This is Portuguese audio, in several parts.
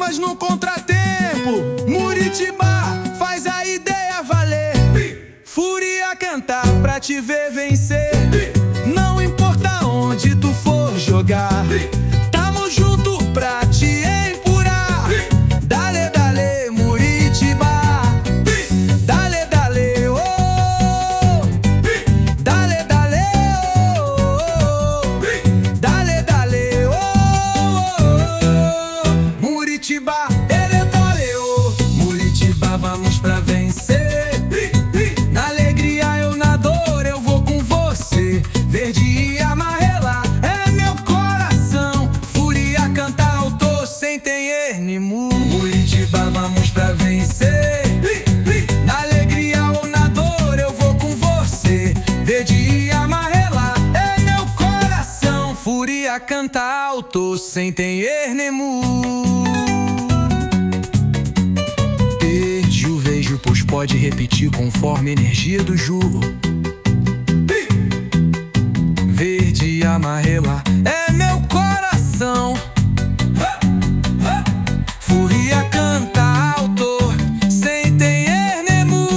mas no contratempo. Muritibá faz a ideia valer. Fúria cantar pra te ver vencer. Não importa onde tu for jogar, tamo junto pra te empurrar. Dale, dale, Muritibá. Dale, dale, oh. Dale, dale, oh. Dale, dale, oh. Muritibá, ele é baleô. Muritibá, vamos pra vencer. Na alegria eu na dor, eu vou com você. Verde e amarela é meu coração. Fúria canta alto, sem tem ermo. Muritibá, vamos pra vencer. Na alegria ou na dor, eu vou com você. Verde e amarela é meu coração. Fúria canta alto, sem tem ermo. Vejo, vejo, pois pode repetir conforme a energia do Ju. Verde e amarela é meu coração. Fúria canta alto, sem tem ermo.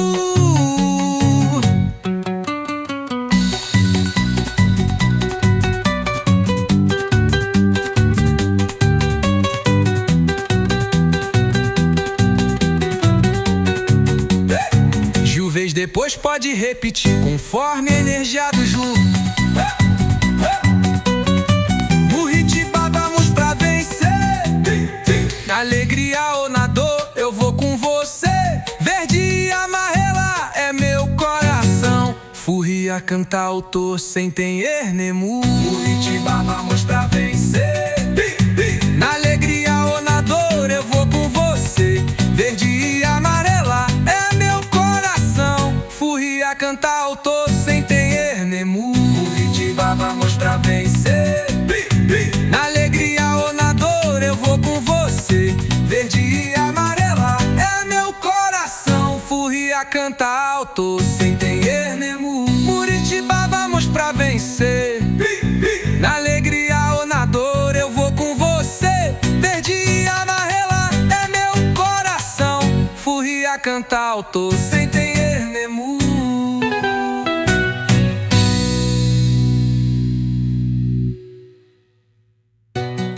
Juvez depois pode repetir conforme a energia do Ju. Muritibá, vamos pra vencer. Na alegria ou na dor, eu vou com você. Verde e amarela é meu coração. Fúria canta alto, sem tem ermo. Muritibá, vamos pra vencer. Na alegria ou na dor, eu vou com você. Verde e amarela é meu coração. Fúria canta alto, sem tem ermo. Muritibá, vamos pra vencer. Na alegria ou na dor, eu vou com você. Verde e amarela é meu coração. Fúria canta alto, sem tem ermo. Muritibá, vamos pra vencer. Na alegria ou na dor, eu vou com você. Verde e amarela é meu coração. Fúria canta alto, sem ter